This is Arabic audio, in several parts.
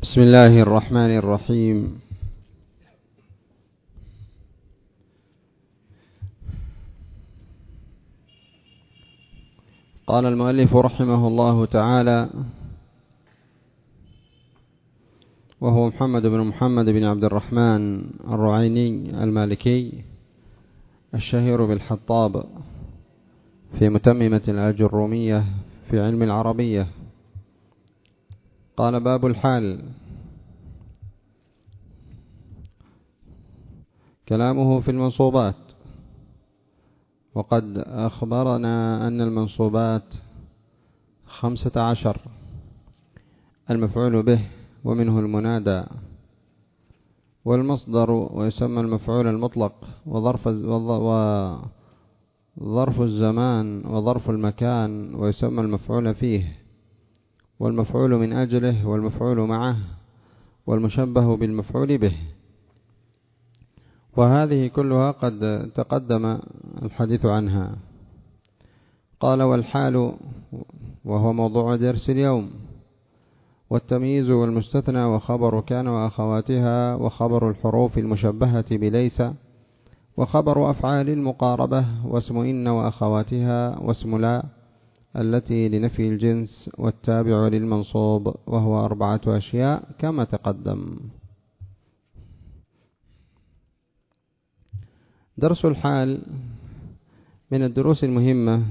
بسم الله الرحمن الرحيم. قال المؤلف رحمه الله تعالى: وهو محمد بن عبد الرحمن الرعيني المالكي الشهير بالحطاب في متممة الآجرومية في علم العربية. قال: باب الحال. كلامه في المنصوبات، وقد أخبرنا أن المنصوبات 15: المفعول به ومنه المنادى والمصدر، ويسمى المفعول المطلق وظرف الزمان وظرف المكان، ويسمى المفعول فيه والمفعول من أجله والمفعول معه والمشبه بالمفعول به. وهذه كلها قد تقدم الحديث عنها. قال: والحال وهو موضوع درس اليوم، والتمييز والمستثنى وخبر كان وأخواتها وخبر الحروف المشبهة بليس وخبر أفعال المقاربة واسم إن وأخواتها واسم لا التي لنفي الجنس والتابع للمنصوب، وهو 4 أشياء كما تقدم. درس الحال من الدروس المهمة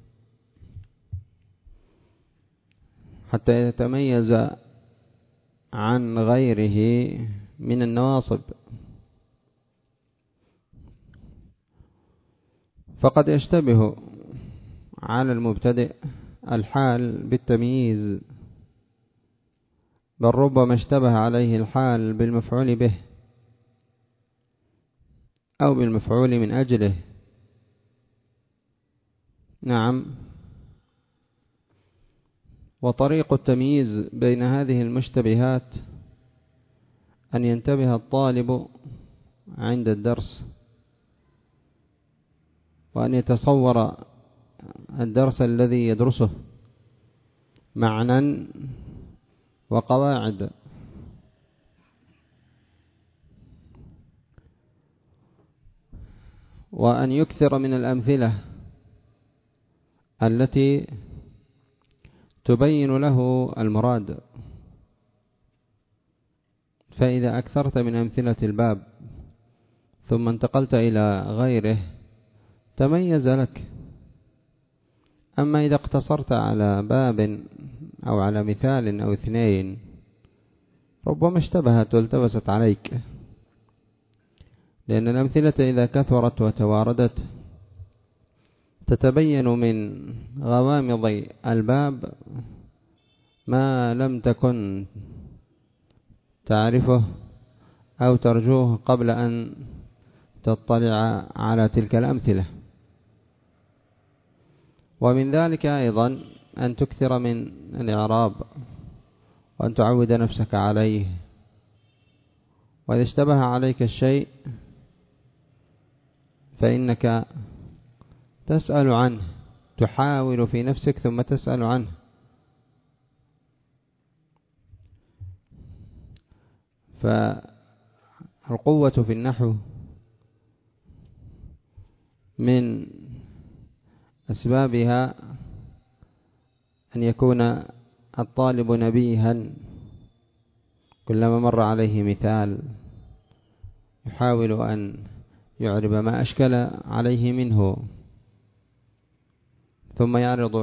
حتى يتميز عن غيره من النواصب، فقد يشتبه على المبتدئ الحال بالتمييز، بل ربما اشتبه عليه الحال بالمفعول به أو بالمفعول من أجله. نعم. وطريق التمييز بين هذه المشتبهات أن ينتبه الطالب عند الدرس، وأن يتصور الدرس الذي يدرسه معنى وقواعد، وأن يكثر من الأمثلة التي تبين له المراد. فإذا أكثرت من أمثلة الباب ثم انتقلت إلى غيره تميز لك. أما إذا اقتصرت على باب أو على مثال أو 2 ربما اشتبهت والتبست عليك، لأن الأمثلة إذا كثرت وتواردت تتبين من غوامض الباب ما لم تكن تعرفه أو ترجوه قبل أن تطلع على تلك الأمثلة. ومن ذلك أيضا أن تكثر من الإعراب وأن تعود نفسك عليه، وإذا اشتبه عليك الشيء فإنك تسأل عنه، تحاول في نفسك ثم تسأل عنه. فالقوة في النحو من أسبابها أن يكون الطالب نبيها، كلما مر عليه مثال يحاول أن يعرب ما أشكل عليه منه، ثم يعرض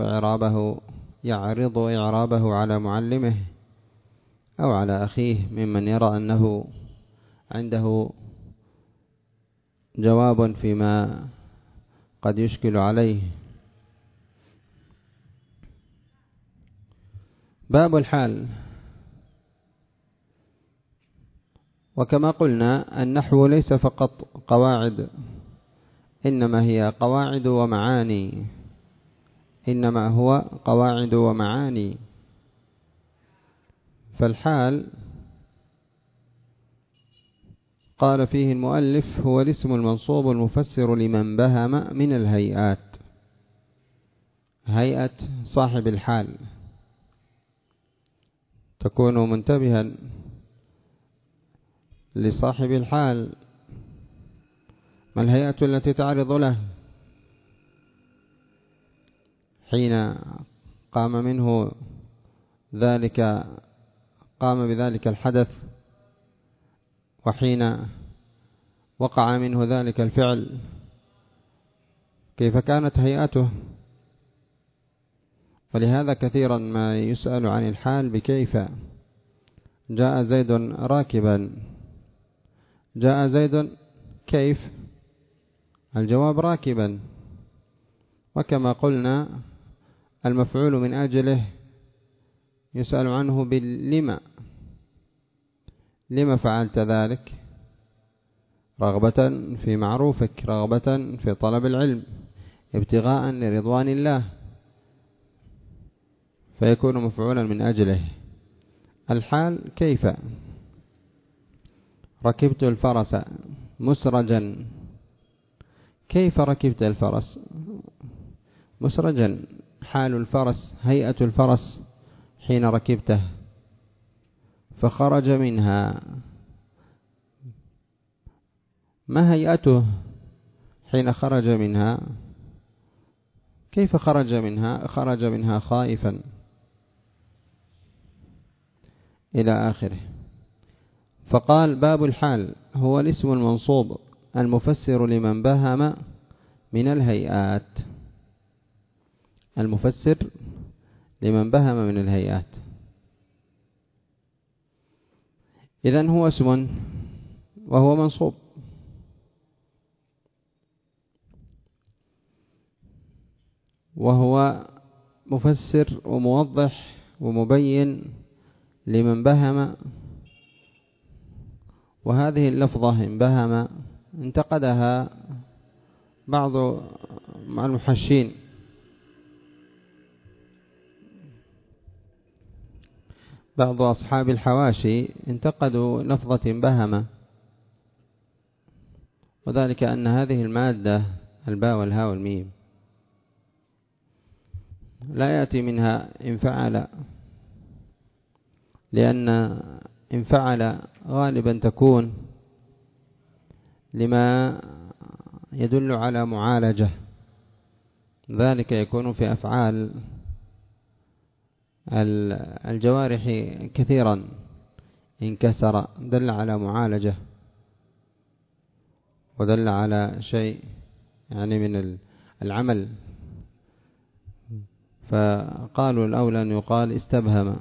إعرابه على معلمه أو على أخيه ممن يرى أنه عنده جواب فيما قد يشكل عليه. باب الحال. وكما قلنا النحو ليس فقط قواعد، إنما هي قواعد ومعاني، إنما هو قواعد ومعاني. فالحال قال فيه المؤلف: هو الاسم المنصوب المفسر لمن بهم من الهيئات. هيئة صاحب الحال تكون منتبها لصاحب الحال ما الهيئة التي تعرض له حين قام بذلك الحدث، وحين وقع منه ذلك الفعل كيف كانت هيئته. ولهذا كثيرا ما يسأل عن الحال بكيف. جاء زيد راكبا، جاء زيد كيف؟ الجواب راكبا. وكما قلنا المفعول من أجله يسأل عنه باللما، لما فعلت ذلك؟ رغبة في معروفك، رغبة في طلب العلم، ابتغاء لرضوان الله، فيكون مفعولا من أجله. الحال كيف؟ ركبت الفرس مسرجا. كيف ركبت الفرس مسرجا؟ حال الفرس، هيئة الفرس حين ركبته فخرج منها، ما هيئته حين خرج منها؟ كيف خرج منها؟ خرج منها خائفا إلى آخره. فقال باب الحال هو الاسم المنصوب المفسر لمن بهم من الهيئات، المفسر لمن بهم من الهيئات. إذن هو اسم وهو منصوب، وهو مفسر وموضح ومبين لمن بهم. وهذه اللفظة انبهم انتقدها بعض المحشين، بعض أصحاب الحواشي انتقدوا لفظة بهم، وذلك أن هذه المادة الباء والهاء والميم لا يأتي منها انفعل، لأن انفعل غالبا تكون لما يدل على معالجة، ذلك يكون في أفعال الجوارح كثيرا. انكسر دل على معالجة ودل على شيء يعني من العمل، فقالوا الأولى أن يقال استبهم.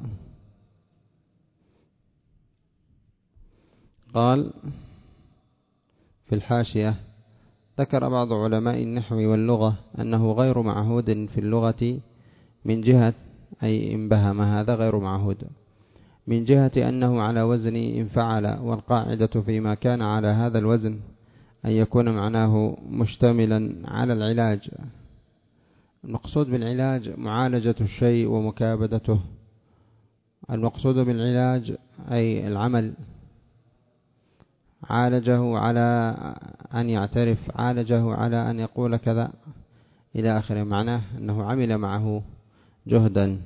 قال في الحاشية ذكر بعض علماء النحو واللغة أنه غير معهود في اللغة من جهة، أي انبهم هذا غير معهود من جهة أنه على وزن انفعل، والقاعدة فيما كان على هذا الوزن أن يكون معناه مشتملا على العلاج. المقصود بالعلاج معالجة الشيء ومكابدته، المقصود بالعلاج أي العمل، عالجه على أن يعترف، عالجه على أن يقول كذا إلى آخره، معناه أنه عمل معه جهدا.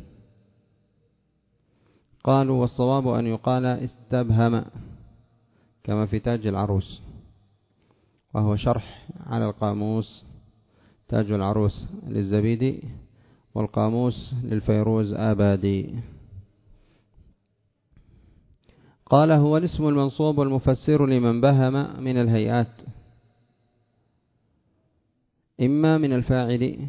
قالوا والصواب أن يقال استبهم كما في تاج العروس، وهو شرح على القاموس تاج العروس للزبيدي والقاموس للفيروز آبادي. قال هو الاسم المنصوب المفسر لمن بهم من الهيئات، إما من الفاعل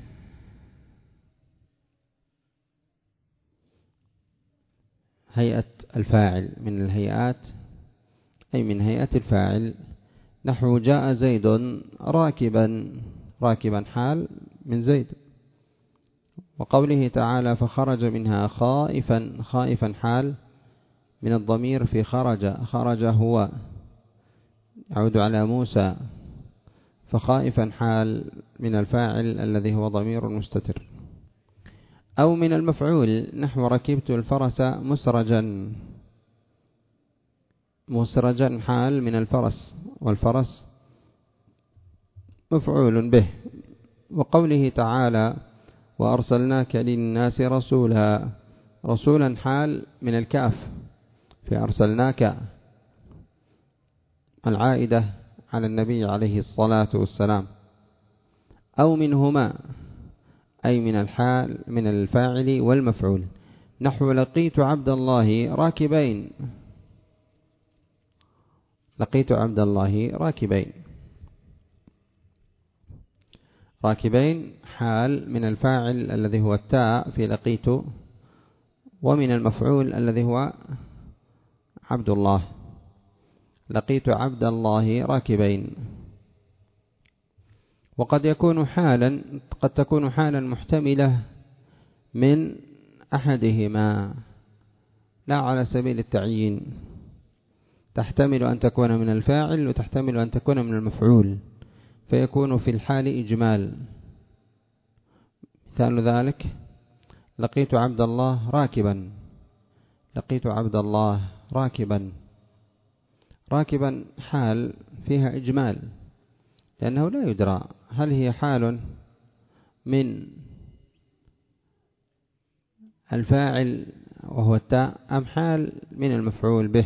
هيئة الفاعل من الهيئات، أي من هيئة الفاعل، نحو جاء زيد راكبا، راكبا حال من زيد. وقوله تعالى فخرج منها خائفا، خائفا حال من الضمير في خرج، خرج هو يعود على موسى، فخائفا حال من الفاعل الذي هو ضمير مستتر. أو من المفعول نحو ركبت الفرس مسرجا، مسرجا حال من الفرس، والفرس مفعول به. وقوله تعالى وأرسلناك للناس رسولا، رسولا حال من الكاف في أرسلناك، العائدة على النبي عليه الصلاة والسلام، أو منهما، أي من الفاعل والمفعول. نحو لقيت عبد الله راكبين، لقيت عبد الله راكبين. راكبين حال من الفاعل الذي هو التاء في لقيت، ومن المفعول الذي هو عبد الله. لقيت عبد الله راكبين. وقد يكون حالا، قد تكون حالا محتملة من أحدهما لا على سبيل التعيين، تحتمل أن تكون من الفاعل وتحتمل أن تكون من المفعول، فيكون في الحال إجمال. مثال ذلك لقيت عبد الله راكبا، لقيت عبد الله راكبا. راكبا حال فيها إجمال، لأنه لا يدرى هل هي حال من الفاعل وهو التاء أم حال من المفعول به.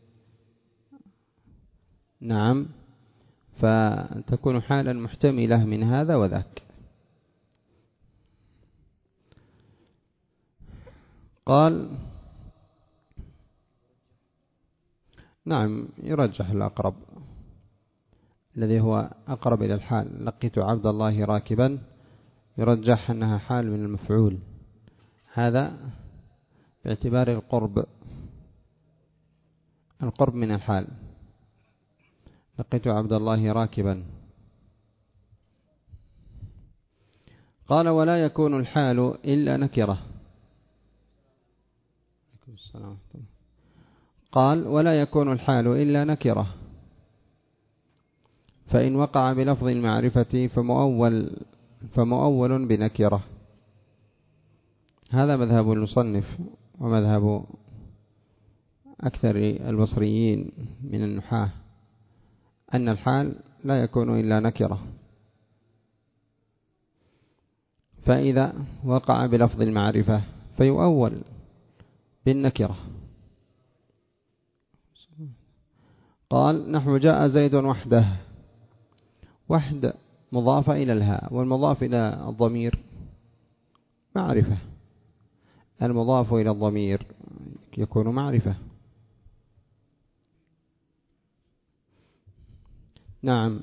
نعم، فتكون حالا محتملة من هذا وذاك. قال نعم، يرجح الأقرب الذي هو أقرب إلى الحال. لقيت عبد الله راكبا يرجح أنها حال من المفعول، هذا باعتبار القرب من الحال. لقيت عبد الله راكبا. قال ولا يكون الحال إلا نكرة. قال ولا يكون الحال إلا نكرة، فإن وقع بلفظ المعرفة فمؤول بنكرة. هذا مذهب المصنف ومذهب أكثر البصريين من النحاة، أن الحال لا يكون إلا نكرة، فإذا وقع بلفظ المعرفة فيؤول بالنكرة. قال نحو جاء زيد وحده. وحد مضاف إلى الهاء، والمضاف إلى الضمير معرفة، المضاف إلى الضمير يكون معرفة. نعم،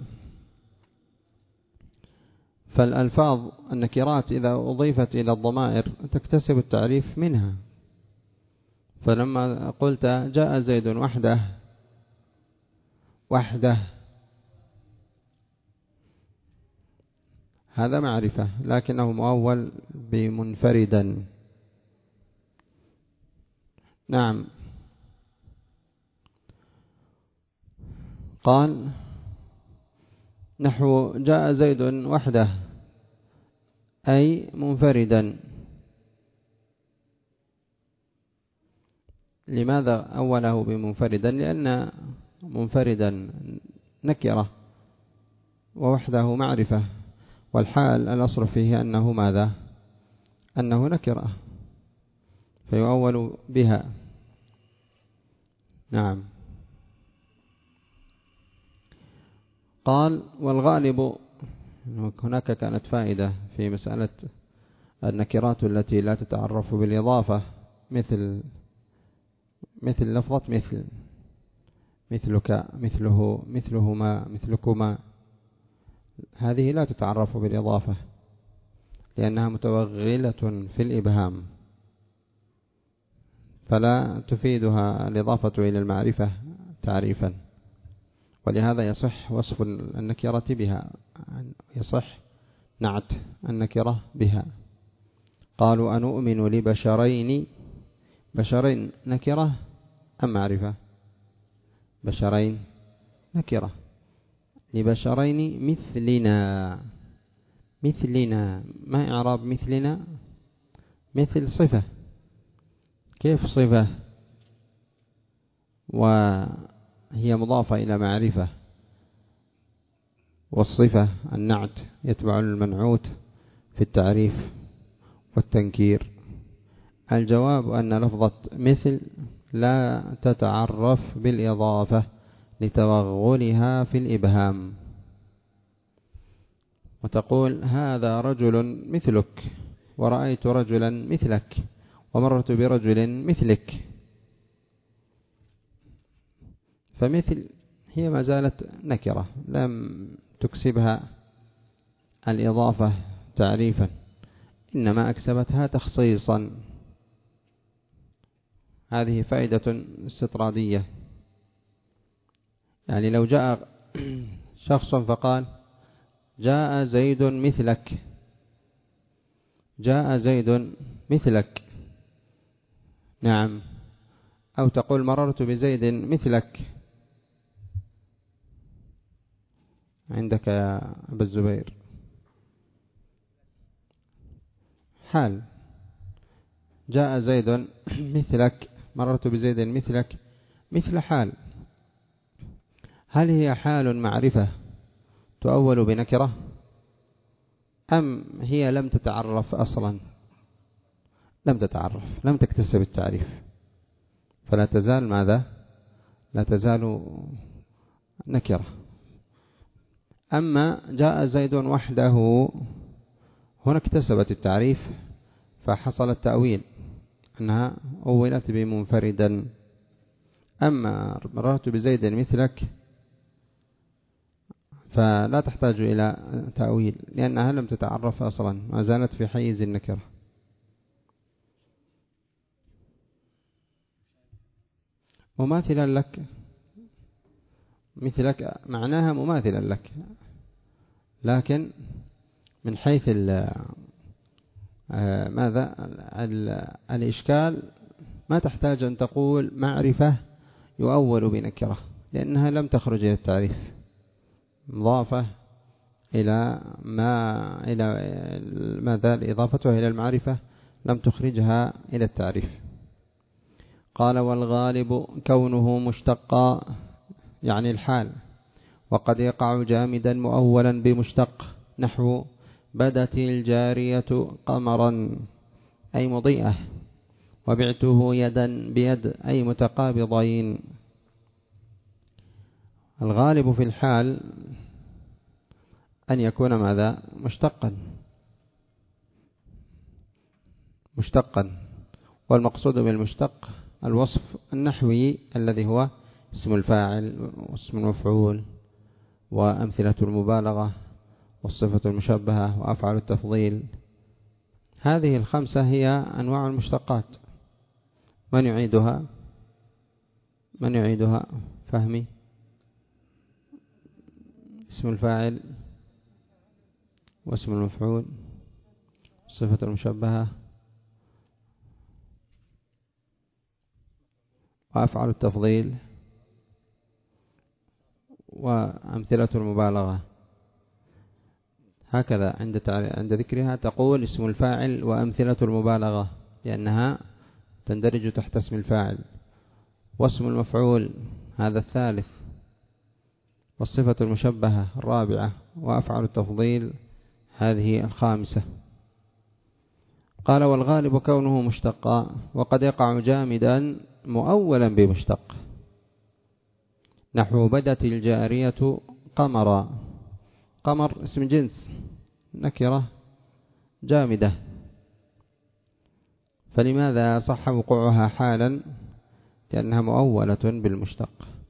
فالألفاظ النكرات إذا أضيفت إلى الضمائر تكتسب التعريف منها. فلما قلت جاء زيد وحده، وحده هذا معرفة، لكنه مؤول بمنفردا. نعم. قال نحو جاء زيد وحده أي منفردا. لماذا أوله بمنفردا؟ لأن منفردا نكرة ووحده معرفة، والحال الأصل فيه أنه ماذا؟ أنه نكرة فيؤول بها. نعم. قال والغالب، هناك كانت فائدة في مسألة النكرات التي لا تتعرف بالإضافة، مثل لفظة مثلك، مثله، مثلهما، مثلكما، هذه لا تتعرف بالإضافة لأنها متوغلة في الإبهام، فلا تفيدها الإضافة إلى المعرفة تعريفا، ولهذا يصح وصف النكرة بها، يصح نعت النكرة بها. قالوا أنؤمن لبشرين. بشرين نكرة أم معرفة؟ بشرين نكرة. لبشرين مثلنا. مثلنا ما إعراب مثلنا؟ مثل صفة. كيف صفة وهي مضافة إلى معرفة، والصفة النعت يتبع المنعوت في التعريف والتنكير؟ الجواب أن لفظة مثل لا تتعرف بالإضافة لتوغلها في الإبهام، وتقول هذا رجل مثلك، ورأيت رجلا مثلك، ومرت برجل مثلك. فمثل هي ما زالت نكرة لم تكسبها الإضافة تعريفا، إنما أكسبتها تخصيصا. هذه فائدة استطرادية. يعني لو جاء شخص فقال جاء زيد مثلك، جاء زيد مثلك، نعم، أو تقول مررت بزيد مثلك عندك يا أبا الزبير، حال جاء زيد مثلك، مررت بزيد مثلك، مثل حال. هل هي حال معرفة تؤول بنكرة، أم هي لم تتعرف أصلا؟ لم تتعرف، لم تكتسب التعريف، فلا تزال ماذا؟ لا تزال نكرة. أما جاء زيد وحده، هنا اكتسبت التعريف فحصل التأويل أنها أولت بمنفردا. أما مررت بزيد مثلك فلا تحتاج إلى تأويل، لأنها لم تتعرف أصلا، ما زالت في حيز النكرة. مماثلا لك، مثلك معناها مماثلا لك، لكن من حيث ماذا الإشكال، ما تحتاج أن تقول معرفة يؤول بنكرة، لأنها لم تخرج إلى التعريف، مضافة إلى ماذا إضافتها إلى المعرفة لم تخرجها إلى التعريف. قال والغالب كونه مشتقا، يعني الحال، وقد يقع جامدا مؤولا بمشتق، نحو بدت الجارية قمرا أي مضيئة، وبعته يدا بيد أي متقابضين. الغالب في الحال أن يكون ماذا؟ مشتقا، والمقصود بالمشتق الوصف النحوي الذي هو اسم الفاعل واسم المفعول وأمثلة المبالغة والصفة المشبهة وأفعال التفضيل. هذه الخمسة هي أنواع المشتقات. من يعيدها فهمي؟ اسم الفاعل واسم المفعول، الصفة المشبهة، وأفعال التفضيل، وأمثلة المبالغة. هكذا عند ذكرها تقول اسم الفاعل وأمثلة المبالغة، لأنها تندرج تحت اسم الفاعل، واسم المفعول هذا الثالث، والصفة المشبهة الرابعة، وأفعال التفضيل هذه الخامسة. قال والغالب كونه مشتقا، وقد يقع جامدا مؤولا بمشتق، نحو بدت الجارية قمرا. قمر اسم جنس نكرة جامدة، فلماذا صح وقوعها حالا؟ لأنها مؤولة بالمشتق.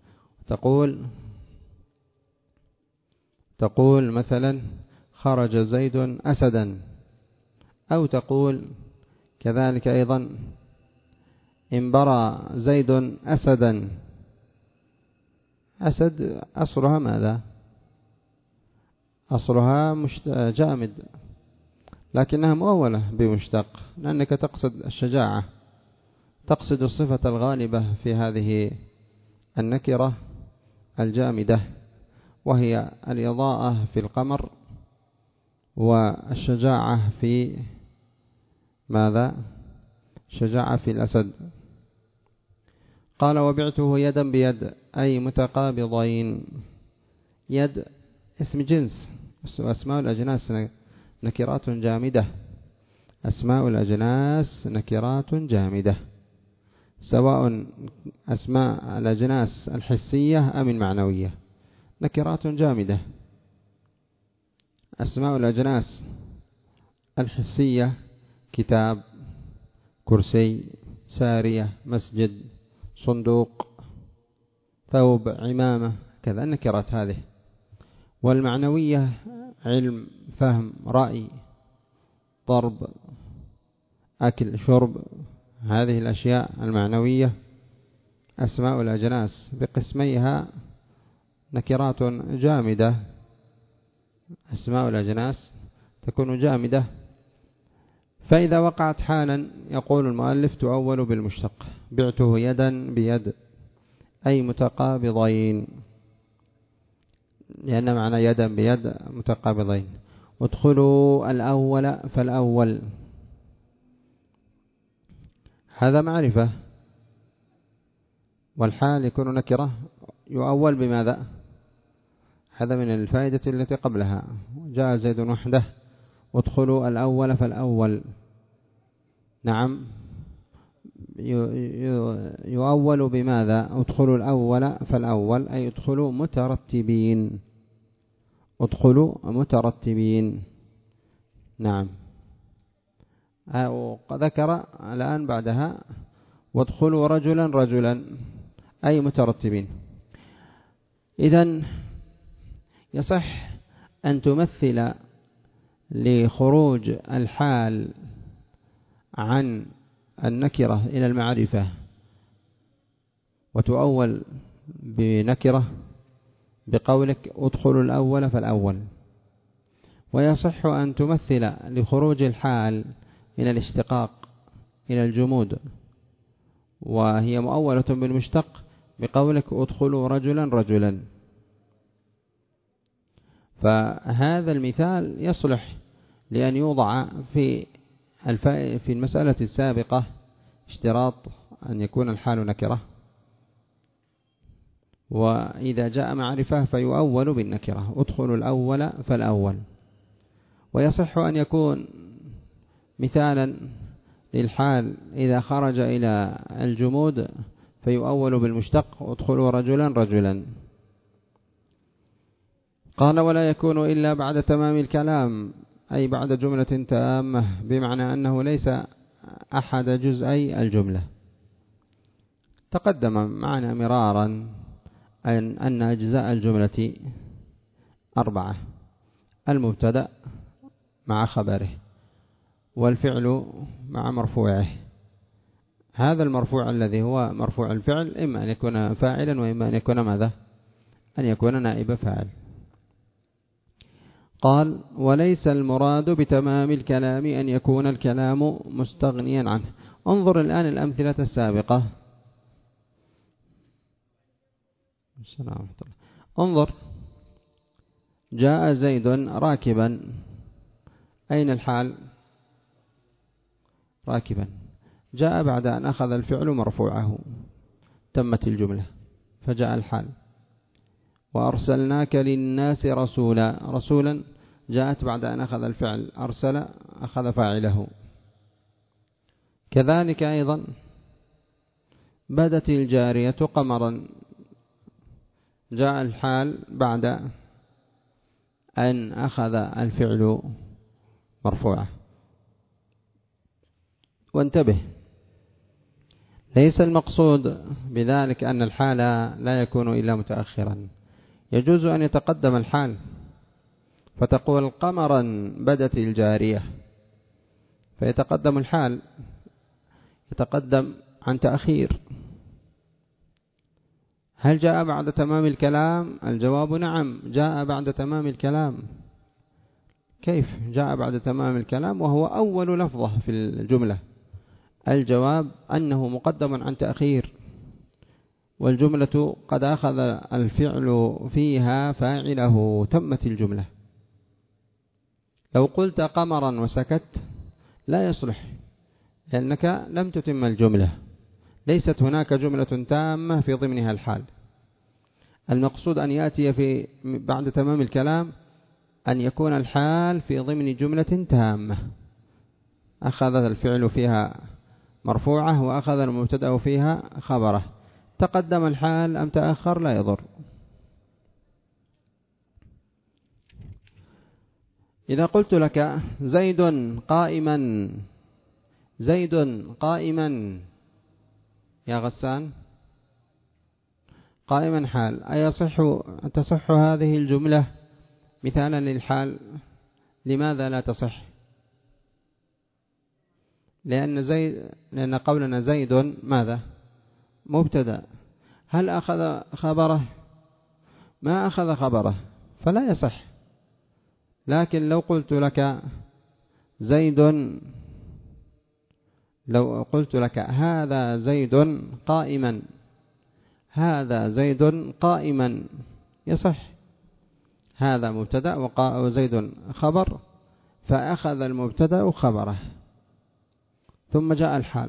تقول مثلا خرج زيد أسدا، أو تقول كذلك أيضا انبرى زيد أسدا. أسد أصلها ماذا؟ أصلها جامد، لكنها مؤولة بمشتق، لأنك تقصد الشجاعة، تقصد الصفة الغالبة في هذه النكرة الجامدة، وهي الإضاءة في القمر، والشجاعة في ماذا؟ شجاعة في الأسد. قال وبعته يدا بيد أي متقابضين. يد اسم جنس، وأسماء الأجناس نكرات جامدة، أسماء الأجناس نكرات جامدة، سواء أسماء الأجناس الحسية أم المعنوية، نكرات جامدة. أسماء الأجناس الحسية كتاب، كرسي، سارية، مسجد، صندوق، ثوب، عمامة، كذا النكرات هذه. والمعنوية علم، فهم، رأي، ضرب، أكل، شرب، هذه الأشياء المعنوية أسماء الأجناس بقسميها نكرات جامدة. أسماء الأجناس تكون جامدة. فإذا وقعت حالا يقول المؤلف تؤول بالمشتق. بعته يدا بيد أي متقابضين، لأن معنى يدا بيد متقابضين. ادخلوا الأول فالأول، هذا معرفة، والحال يكون نكرة يؤول بماذا؟ هذا من الفائدة التي قبلها. جاء زيد وحده، ادخلوا الأول فالأول. نعم، يؤول بماذا؟ ادخلوا الأول فالأول أي ادخلوا مترتبين، ادخلوا مترتبين. نعم. ذكر الآن بعدها وادخلوا رجلا رجلا أي مترتبين. إذن يصح أن تمثل لخروج الحال عن النكرة إلى المعرفة وتؤول بنكرة بقولك ادخلوا الأول فالأول. ويصح أن تمثل لخروج الحال من الاشتقاق إلى الجمود وهي مؤولة بالمشتق بقولك ادخلوا رجلا رجلا. فهذا المثال يصلح لأن يوضع في المسألة السابقة اشتراط أن يكون الحال نكرة، وإذا جاء معرفة فيؤول بالنكرة ادخلوا الأول فالأول. ويصح أن يكون مثالا للحال إذا خرج إلى الجمود فيؤول بالمشتق ادخلوا رجلا رجلا. قال ولا يكون إلا بعد تمام الكلام أي بعد جملة تامة، بمعنى أنه ليس أحد جزئي الجملة. تقدم معنا مرارا أن أجزاء الجملة 4: المبتدأ مع خبره، والفعل مع مرفوعه. هذا المرفوع الذي هو مرفوع الفعل إما أن يكون فاعلا وإما أن يكون ماذا؟ أن يكون نائب فاعل. قال وليس المراد بتمام الكلام أن يكون الكلام مستغنيا عنه. انظر الآن الأمثلة السابقة. انظر، جاء زيد راكبا، أين الحال؟ راكبا. جاء بعد أن أخذ الفعل مرفوعه، تمت الجملة، فجاء الحال. وأرسلناك للناس رسولا، رسولا جاءت بعد أن أخذ الفعل، أرسل أخذ فاعله. كذلك أيضا بدت الجارية قمرا، جاء الحال بعد أن أخذ الفعل مرفوعه. وانتبه، ليس المقصود بذلك أن الحال لا يكون إلا متأخرا، يجوز أن يتقدم الحال فتقول قمرا بدت الجارية، فيتقدم الحال، يتقدم عن تأخير. هل جاء بعد تمام الكلام؟ الجواب نعم، جاء بعد تمام الكلام. كيف جاء بعد تمام الكلام وهو أول لفظة في الجملة؟ الجواب أنه مقدم عن تأخير، والجملة قد أخذ الفعل فيها فاعله، تمت الجملة. لو قلت قمرا وسكت لا يصلح، لأنك لم تتم الجملة، ليست هناك جملة تامة في ضمنها الحال. المقصود أن يأتي في بعد تمام الكلام أن يكون الحال في ضمن جملة تامة أخذ الفعل فيها مرفوعة وأخذ المبتدأ فيها خبره، تقدم الحال أم تأخر لا يضر. إذا قلت لك زيد قائما، زيد قائما يا غسان، قائما حال، تصح هذه الجملة مثالا للحال؟ لماذا لا تصح؟ لأن قولنا زيد ماذا؟ مبتدأ، هل أخذ خبره؟ ما أخذ خبره فلا يصح. لكن لو قلت لك زيد، لو قلت لك هذا زيد قائما، هذا زيد قائما يصح، هذا مبتدأ وزيد خبر، فأخذ المبتدأ خبره. ثم جاء الحال،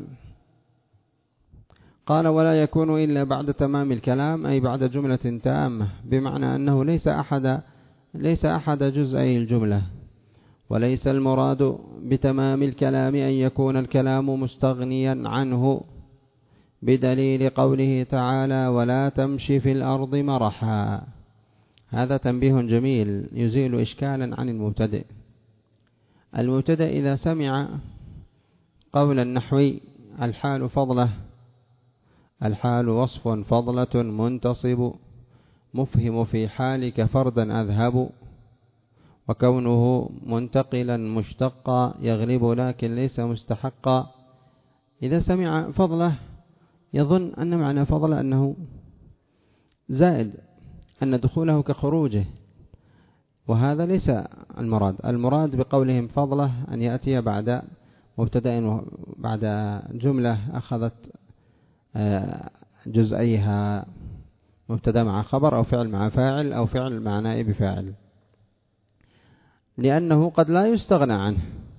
قال ولا يكون إلا بعد تمام الكلام، أي بعد جملة تامة، بمعنى أنه ليس أحد جزئي الجملة، وليس المراد بتمام الكلام أن يكون الكلام مستغنيا عنه، بدليل قوله تعالى ولا تمشي في الأرض مرحا. هذا تنبيه جميل يزيل إشكالا عن المبتدئ. المبتدئ إذا سمع قول النحوي الحال فضلة، الحال وصف فضلة منتصب، مفهم في حالك فردا أذهب، وكونه منتقلا مشتقا يغلب لكن ليس مستحقا. إذا سمع فضلة يظن أن معنى فضلة أنه زائد، أن دخوله كخروجه، وهذا ليس المراد. المراد بقولهم فضلة أن يأتي بعد مبتدأ بعد جملة أخذت جزئيها، مبتدأ مع خبر أو فعل مع فاعل أو فعل مع نائب فاعل، لأنه قد لا يستغنى عنه،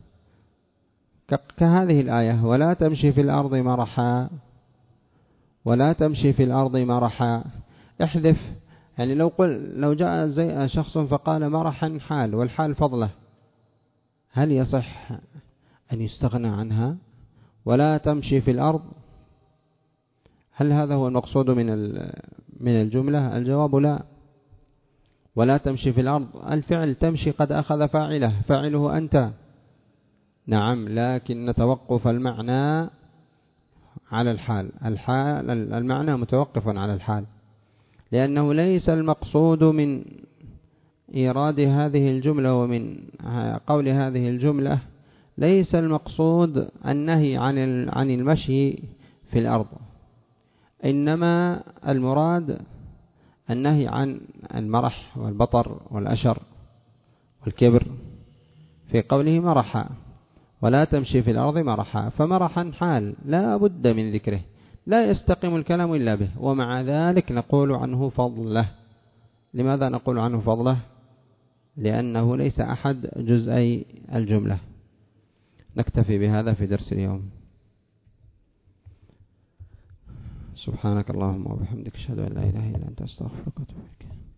كهذه الآية ولا تمشي في الأرض مرحا، ولا تمشي في الأرض مرحا. احذف، يعني لو جاء زي شخص فقال مرحا حال والحال فضله، هل يصح أن يستغنى عنها؟ ولا تمشي في الأرض، هل هذا هو المقصود من الجملة؟ الجواب لا. ولا تمشي في الأرض، الفعل تمشي قد أخذ فاعله، فاعله أنت، نعم، لكن توقف المعنى على الحال، المعنى متوقف على الحال، لأنه ليس المقصود من إيراد هذه الجملة ومن قول هذه الجملة، ليس المقصود النهي عن المشي في الأرض، إنما المراد النهي عن المرح والبطر والأشر والكبر، في قوله مرحا ولا تمشي في الأرض مرحا، فمرحا حال لا بد من ذكره، لا يستقيم الكلام إلا به، ومع ذلك نقول عنه فضله. لماذا نقول عنه فضله؟ لأنه ليس أحد جزئي الجملة. نكتفي بهذا في درس اليوم. سبحانك اللهم وبحمدك، أشهد أن لا إله إلا أنت، أستغفرك وأتوب إليك.